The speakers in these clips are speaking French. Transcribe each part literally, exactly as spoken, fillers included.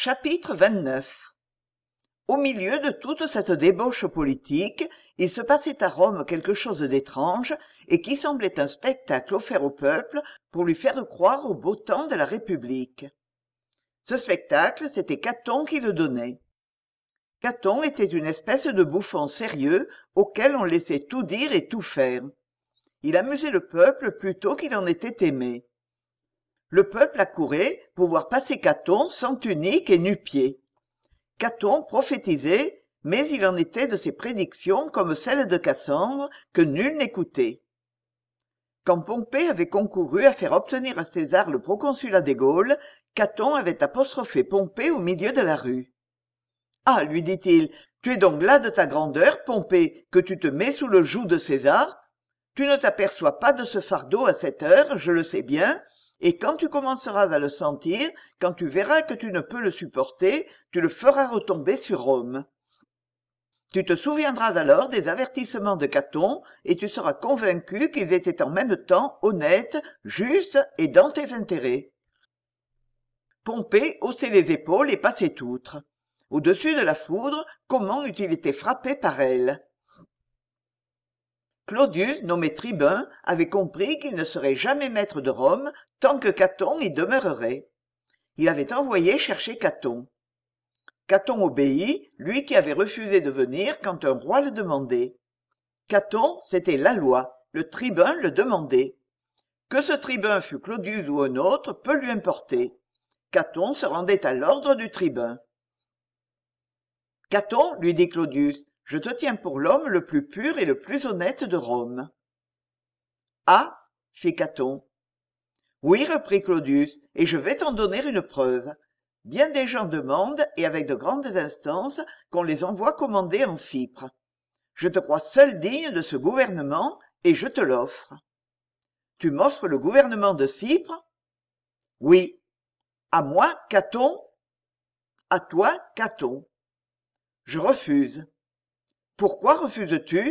Chapitre vingt-neuf. Au milieu de toute cette débauche politique, il se passait à Rome quelque chose d'étrange et qui semblait un spectacle offert au peuple pour lui faire croire au beau temps de la République. Ce spectacle, c'était Caton qui le donnait. Caton était une espèce de bouffon sérieux auquel on laissait tout dire et tout faire. Il amusait le peuple plutôt qu'il en était aimé. Le peuple accourait pour voir passer Caton sans tunique et nu-pieds. Caton prophétisait, mais il en était de ses prédictions comme celles de Cassandre, que nul n'écoutait. Quand Pompée avait concouru à faire obtenir à César le proconsulat des Gaules, Caton avait apostrophé Pompée au milieu de la rue. « Ah, lui dit-il, tu es donc là de ta grandeur, Pompée, que tu te mets sous le joug de César? Tu ne t'aperçois pas de ce fardeau à cette heure, je le sais bien, et quand tu commenceras à le sentir, quand tu verras que tu ne peux le supporter, tu le feras retomber sur Rome. Tu te souviendras alors des avertissements de Caton, et tu seras convaincu qu'ils étaient en même temps honnêtes, justes et dans tes intérêts. » Pompée haussait les épaules et passait outre. Au-dessus de la foudre, comment eût-il été frappé par elle? Claudius, nommé tribun, avait compris qu'il ne serait jamais maître de Rome tant que Caton y demeurerait. Il avait envoyé chercher Caton. Caton obéit, lui qui avait refusé de venir quand un roi le demandait. Caton, c'était la loi, le tribun le demandait. Que ce tribun fût Claudius ou un autre, peu lui importait. Caton se rendait à l'ordre du tribun. « Caton, lui dit Claudius, je te tiens pour l'homme le plus pur et le plus honnête de Rome. »« Ah !» fit Caton. « Oui, reprit Claudius, et je vais t'en donner une preuve. Bien des gens demandent, et avec de grandes instances, qu'on les envoie commander en Cypre. Je te crois seul digne de ce gouvernement, et je te l'offre. »« Tu m'offres le gouvernement de Cypre ?»« Oui. »« À moi, Caton ?»« À toi, Caton. »« Je refuse. »« Pourquoi refuses-tu ? » ?»«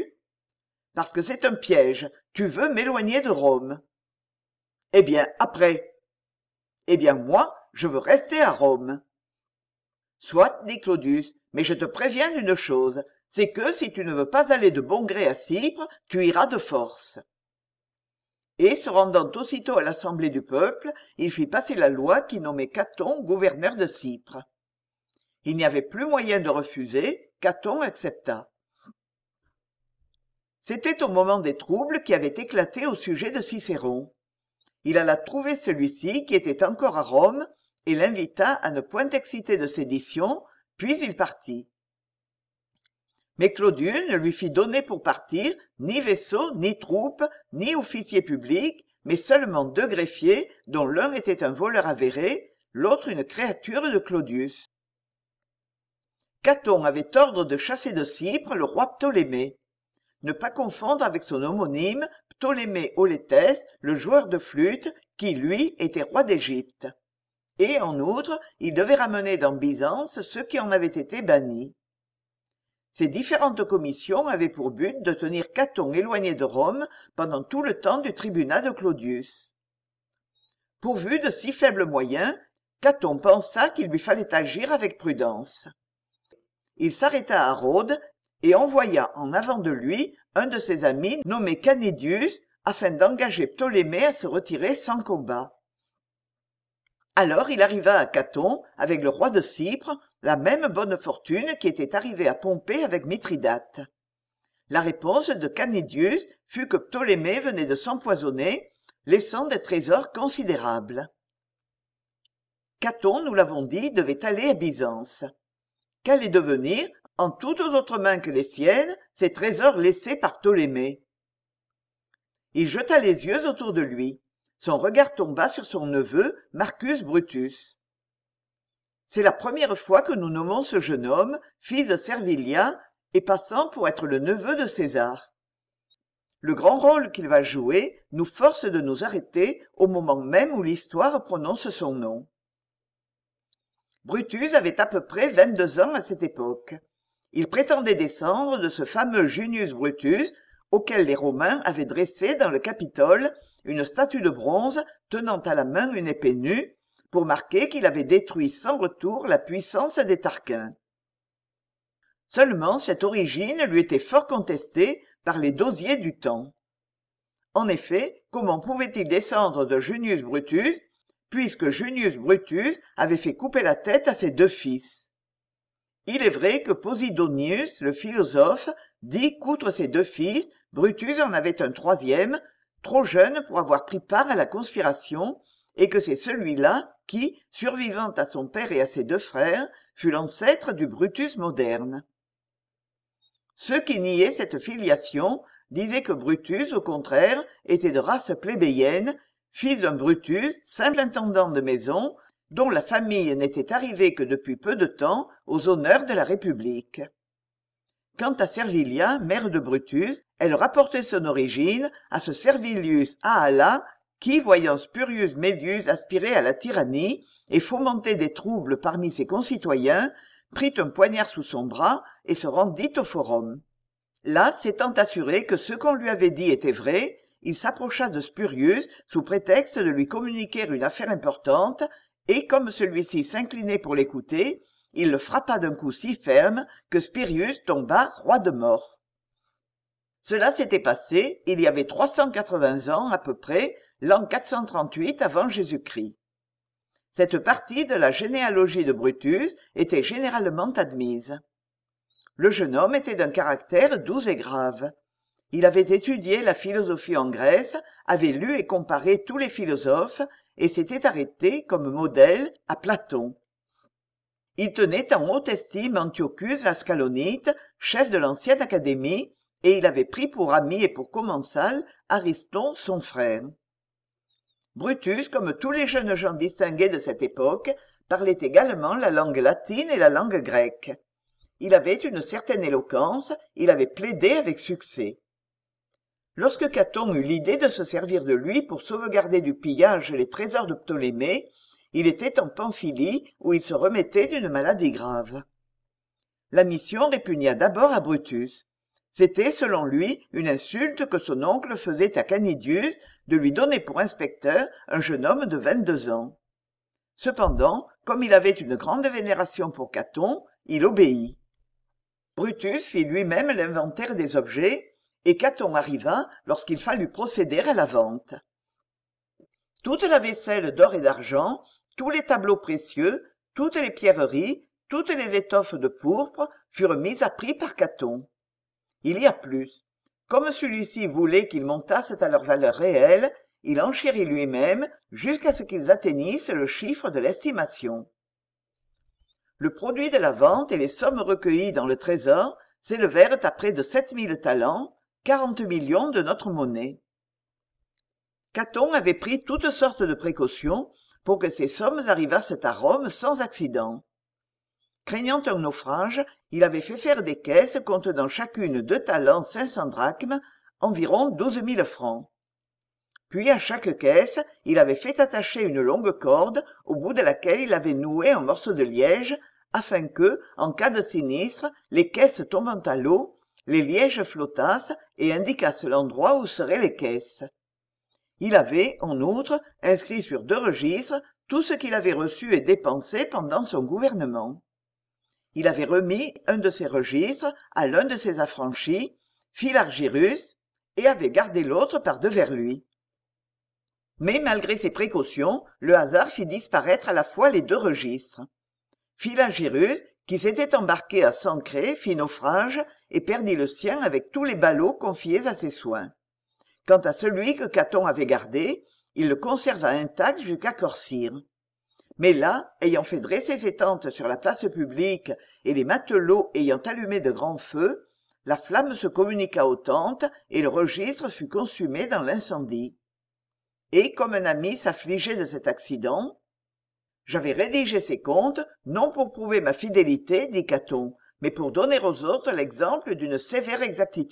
Parce que c'est un piège. Tu veux m'éloigner de Rome. »« Eh bien, après. »« Eh bien, moi, je veux rester à Rome. »« Soit, dit Claudius, mais je te préviens d'une chose, c'est que si tu ne veux pas aller de bon gré à Cypre, tu iras de force. » Et, se rendant aussitôt à l'assemblée du peuple, il fit passer la loi qui nommait Caton gouverneur de Cypre. Il n'y avait plus moyen de refuser, Caton accepta. C'était au moment des troubles qui avaient éclaté au sujet de Cicéron. Il alla trouver celui-ci qui était encore à Rome et l'invita à ne point exciter de sédition, puis il partit. Mais Claudius ne lui fit donner pour partir ni vaisseau, ni troupes, ni officier public, mais seulement deux greffiers, dont l'un était un voleur avéré, l'autre une créature de Claudius. Caton avait ordre de chasser de Cypre le roi Ptolémée. Ne pas confondre avec son homonyme, Ptolémée Aulétès, le joueur de flûte, qui, lui, était roi d'Égypte. Et, en outre, il devait ramener dans Byzance ceux qui en avaient été bannis. Ces différentes commissions avaient pour but de tenir Caton éloigné de Rome pendant tout le temps du tribunat de Claudius. Pourvu de si faibles moyens, Caton pensa qu'il lui fallait agir avec prudence. Il s'arrêta à Rhodes et envoya en avant de lui un de ses amis nommé Canidius afin d'engager Ptolémée à se retirer sans combat. Alors il arriva à Caton avec le roi de Cypre, la même bonne fortune qui était arrivée à Pompée avec Mithridate. La réponse de Canidius fut que Ptolémée venait de s'empoisonner, laissant des trésors considérables. Caton, nous l'avons dit, devait aller à Byzance. Qu'allaient devenir, en toutes autres mains que les siennes, ces trésors laissés par Ptolémée? Il jeta les yeux autour de lui. Son regard tomba sur son neveu, Marcus Brutus. C'est la première fois que nous nommons ce jeune homme, fils de Servilia, et passant pour être le neveu de César. Le grand rôle qu'il va jouer nous force de nous arrêter au moment même où l'histoire prononce son nom. Brutus avait à peu près vingt-deux ans à cette époque. Il prétendait descendre de ce fameux Junius Brutus, auquel les Romains avaient dressé dans le Capitole une statue de bronze tenant à la main une épée nue, pour marquer qu'il avait détruit sans retour la puissance des Tarquins. Seulement cette origine lui était fort contestée par les dosiers du temps. En effet, comment pouvait-il descendre de Junius Brutus, puisque Junius Brutus avait fait couper la tête à ses deux fils? Il est vrai que Posidonius, le philosophe, dit qu'outre ses deux fils, Brutus en avait un troisième, trop jeune pour avoir pris part à la conspiration, et que c'est celui-là qui, survivant à son père et à ses deux frères, fut l'ancêtre du Brutus moderne. Ceux qui niaient cette filiation disaient que Brutus, au contraire, était de race plébéienne, fils d'un Brutus, simple intendant de maison, dont la famille n'était arrivée que depuis peu de temps aux honneurs de la République. Quant à Servilia, mère de Brutus, elle rapportait son origine à ce Servilius Ahala qui, voyant Spurius Medius aspirer à la tyrannie et fomenter des troubles parmi ses concitoyens, prit un poignard sous son bras et se rendit au forum. Là, s'étant assuré que ce qu'on lui avait dit était vrai, il s'approcha de Spurius sous prétexte de lui communiquer une affaire importante, et comme celui-ci s'inclinait pour l'écouter, il le frappa d'un coup si ferme que Spurius tomba roi de mort. Cela s'était passé il y avait trois cent quatre-vingts ans à peu près, l'an quatre cent trente-huit avant Jésus-Christ. Cette partie de la généalogie de Brutus était généralement admise. Le jeune homme était d'un caractère doux et grave. Il avait étudié la philosophie en Grèce, avait lu et comparé tous les philosophes, et s'était arrêté comme modèle à Platon. Il tenait en haute estime Antiochus l'Ascalonite, chef de l'ancienne académie, et il avait pris pour ami et pour commensal Ariston, son frère. Brutus, comme tous les jeunes gens distingués de cette époque, parlait également la langue latine et la langue grecque. Il avait une certaine éloquence, il avait plaidé avec succès. Lorsque Caton eut l'idée de se servir de lui pour sauvegarder du pillage les trésors de Ptolémée, il était en Pamphylie où il se remettait d'une maladie grave. La mission répugna d'abord à Brutus. C'était, selon lui, une insulte que son oncle faisait à Canidius de lui donner pour inspecteur un jeune homme de vingt-deux ans. Cependant, comme il avait une grande vénération pour Caton, il obéit. Brutus fit lui-même l'inventaire des objets, et Caton arriva lorsqu'il fallut procéder à la vente. Toute la vaisselle d'or et d'argent, tous les tableaux précieux, toutes les pierreries, toutes les étoffes de pourpre furent mises à prix par Caton. Il y a plus. Comme celui-ci voulait qu'ils montassent à leur valeur réelle, il enchérit lui-même jusqu'à ce qu'ils atteignissent le chiffre de l'estimation. Le produit de la vente et les sommes recueillies dans le trésor s'élevèrent à près de sept mille talents, quarante millions de notre monnaie. Caton avait pris toutes sortes de précautions pour que ces sommes arrivassent à Rome sans accident. Craignant un naufrage, il avait fait faire des caisses contenant chacune deux talents cinq cents drachmes, environ douze mille francs. Puis à chaque caisse, il avait fait attacher une longue corde au bout de laquelle il avait noué un morceau de liège, afin que, en cas de sinistre, les caisses tombant à l'eau, les lièges flottassent et indiquassent l'endroit où seraient les caisses. Il avait, en outre, inscrit sur deux registres tout ce qu'il avait reçu et dépensé pendant son gouvernement. Il avait remis un de ces registres à l'un de ses affranchis, Philargyrus, et avait gardé l'autre par devers lui. Mais malgré ces précautions, le hasard fit disparaître à la fois les deux registres. Philargyrus, qui s'était embarqué à Sancré, fit naufrage et perdit le sien avec tous les ballots confiés à ses soins. Quant à celui que Caton avait gardé, il le conserva intact jusqu'à Corcyre. Mais là, ayant fait dresser ses tentes sur la place publique et les matelots ayant allumé de grands feux, la flamme se communiqua aux tentes et le registre fut consumé dans l'incendie. Et comme un ami s'affligeait de cet accident, « J'avais rédigé ces comptes, non pour prouver ma fidélité, dit Caton, mais pour donner aux autres l'exemple d'une sévère exactitude. »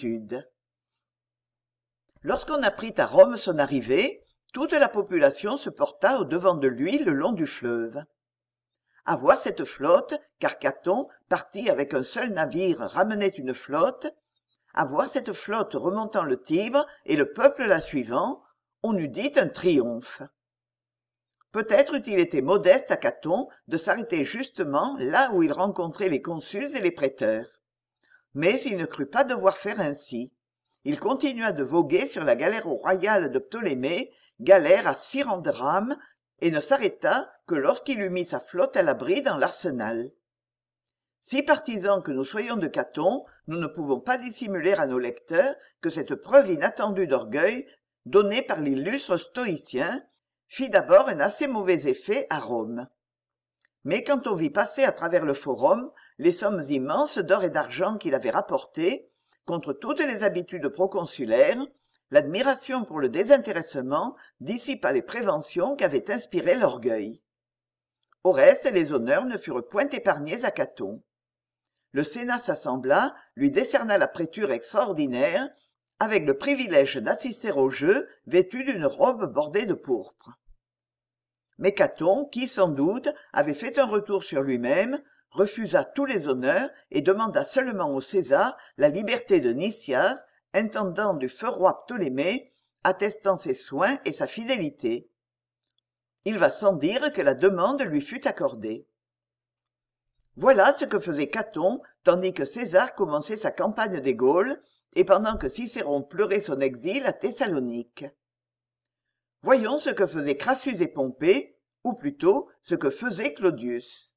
Lorsqu'on apprit à Rome son arrivée, toute la population se porta au-devant de lui le long du fleuve. À voir cette flotte, car Caton, parti avec un seul navire, ramenait une flotte, à voir cette flotte remontant le Tibre et le peuple la suivant, on eût dit un triomphe. Peut-être eût-il été modeste à Caton de s'arrêter justement là où il rencontrait les consuls et les préteurs. Mais il ne crut pas devoir faire ainsi. Il continua de voguer sur la galère royale de Ptolémée, galère à six rangs de rames, et ne s'arrêta que lorsqu'il eut mis sa flotte à l'abri dans l'arsenal. Si partisans que nous soyons de Caton, nous ne pouvons pas dissimuler à nos lecteurs que cette preuve inattendue d'orgueil, donnée par l'illustre stoïcien, fit d'abord un assez mauvais effet à Rome. Mais quand on vit passer à travers le forum les sommes immenses d'or et d'argent qu'il avait rapportées, contre toutes les habitudes proconsulaires, l'admiration pour le désintéressement dissipa les préventions qu'avait inspirées l'orgueil. Au reste, les honneurs ne furent point épargnés à Caton. Le Sénat s'assembla, lui décerna la prêture extraordinaire, avec le privilège d'assister au jeu vêtu d'une robe bordée de pourpre. Mais Caton, qui sans doute avait fait un retour sur lui-même, refusa tous les honneurs et demanda seulement au César la liberté de Nicias, intendant du feu roi Ptolémée, attestant ses soins et sa fidélité. Il va sans dire que la demande lui fut accordée. Voilà ce que faisait Caton tandis que César commençait sa campagne des Gaules et pendant que Cicéron pleurait son exil à Thessalonique. Voyons ce que faisaient Crassus et Pompée, ou plutôt ce que faisait Claudius.